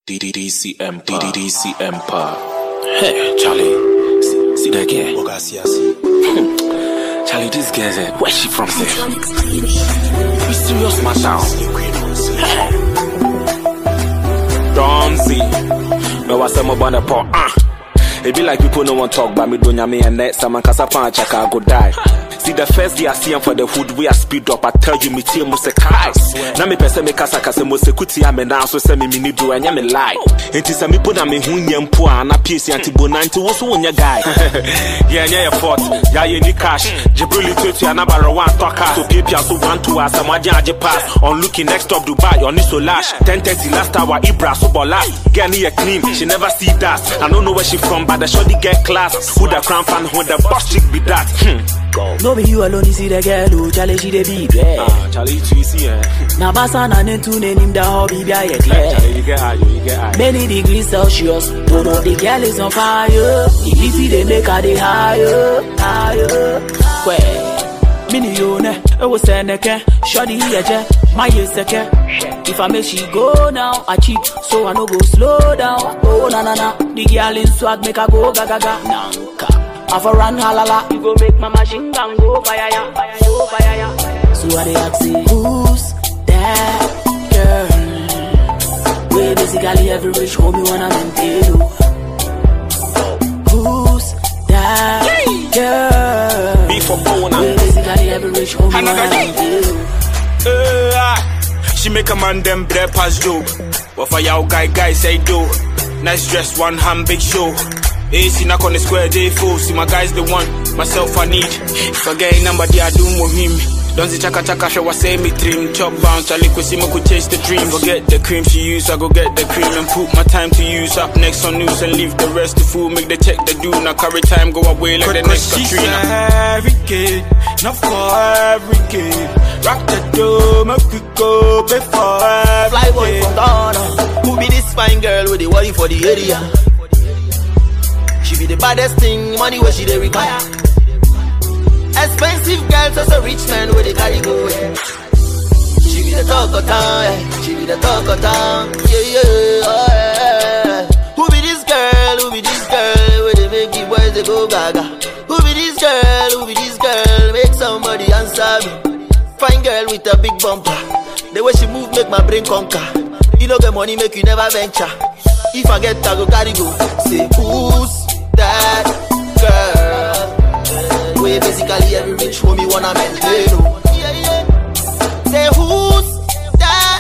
DDC Empire. Hey, Charlie. See that girl? Charlie, this girl, where's she from? You serious, my town? Don't see. No, I said my banner pot. It be like people no one talk, but me don't me and next time cause I find check I go die. See the first day I see him for the hood, we are speed up. I tell you, me team must cars. Now me person me kasa kasa must kuti ame now so say me need do and me lie. It is a me put me hunyam po and a piece anti bonanti was one your guy. Yeah, your fault. Yeah, you need cash. Jibrili to another one talker. So people so want to ask some aja pass on looking next up Dubai on this lash. 10:30 last hour Ibra so last. Get me a clean. She never see that. I don't know where she from, but the shorty get class. Who the crown fan, who the boss chick be that. No be you alone, you see the girl who Charlie she the beat, yeah. Charlie, you see, na basa na nentu nenim da hobby bia ye clear. Charlie, you get high. Many degrees Celsius, one of the girl is on fire. If you see they make her the higher. Well, mini yone, it was seneke, shoddy here, my seke. If I make she go now, I cheat, so I no go slow down. Oh na, the girl in swag make her go gaga. Nanka. I for run halala, you go make my machine gun go fire ya. So I they ask you, who's that girl? We basically every rich homie wanna maintain you. Who's that girl? Be for bona. We basically every rich homie wanna maintain you. She make a man them bread pass joke. What for y'all guy say do? Nice dress, one hand, big show. AC knock on the square, day full. See my guys the one, myself I need. Forget number they are doing with him. Don't see chaka show I say me dream. Chop bounce, Charlie Kwesi me could chase the dream. Forget the cream she use, I go get the cream and put my time to use. Up next on news and leave the rest to fool. Make the check the do, now carry time go away like the next Katrina. Every kid, not for every kid. Rock the dome, make we go before every Fly boy from Ghana. Who be this fine girl with the worry for the area? She be the baddest thing, money where she they require. Expensive girl, just a rich man where they carry go. She be the talk of town, she be the talk of town. Yeah. Who be this girl where they make the boys they go gaga? Who be this girl, make somebody answer me. Fine girl with a big bumper. The way she move make my brain conquer. You know the money make you never venture. If I get I go carry go. Say who's that girl? We basically every rich homie wanna maintain. Say who's that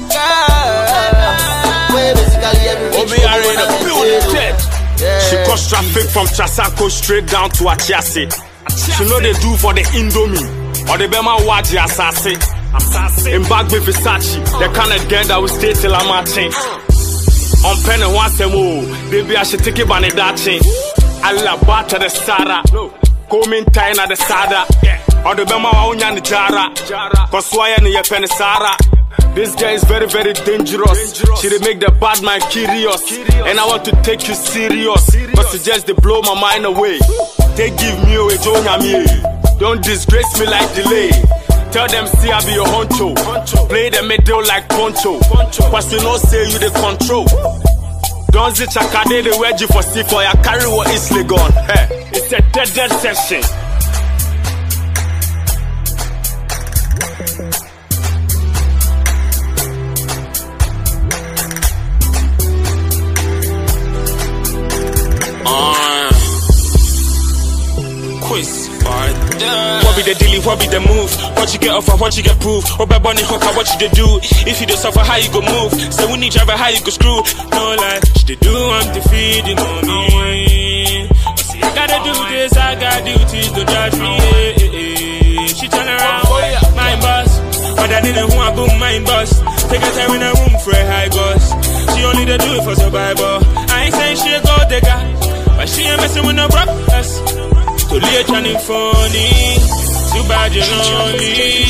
girl? We basically every rich homie wanna maintain. She cross traffic from Chasako straight down to Achiasi. She know they do for the Indomie or the Bema Waji Assassin. In bag with Versace, the kind of girl that will stay till I'm marching. On pen and once more, baby, I should take it by the dancing. I love butter the Sara, coming time at the Sada, or the Bema Waunyan the Jara, cause why any pen Sara. This guy is very, very dangerous. She dey make the bad man curious, and I want to take you serious, cause you just they blow my mind away. They give me away, don't disgrace me like delay. Tell them see I be your honcho. Play the middle like poncho. Cause you know say you the control. Don't see chakade the wedgie for see for ya carry what is gone. Hey, it's a dead session. quiz. What be the deal? What be the move? What you get offer? What you get proof? Or by bunny hooker? What you they do? If you don't suffer, how you go move? Say we need driver, how you go screw? No lie, she they do, I'm defeating on me. See, I gotta do this, I got duties, don't judge me. She turn around, my boss. But I didn't want boom, my boss. Take her time in a room for a high boss. She only they do it for survival. I ain't saying she a gold digger, but she ain't messing with no brothers. To lay Johnny funny, too bad you're lonely.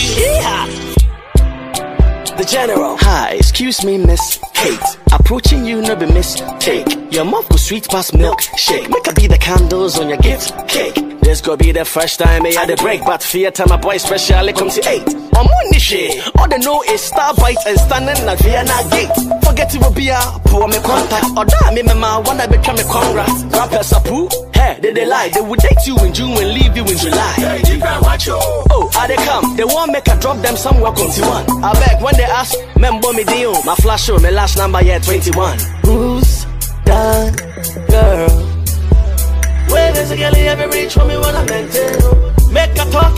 The General. Hi, excuse me, Miss Kate. Approaching you, no be mistake. Your mouth go sweet past milk shake. Make her be the candles on your gift cake. This could be the first time I had a break, but fear time my boy specially come to 8. On Monday shit, all they know is star bites and standing at Vienna gate. Forget it will be a poor me contact. Or damn me mama wanna become a congrats. Rappers are poo, hey, they lie. They would date you in June and leave you in July. Oh, how they come? They won't make a drop them somewhere come to one. I beg when they ask, member me deal. My flash show, my last number, yeah, 21. Who's that girl? Where there's a girl you ever reach for me when I maintain? Make a talk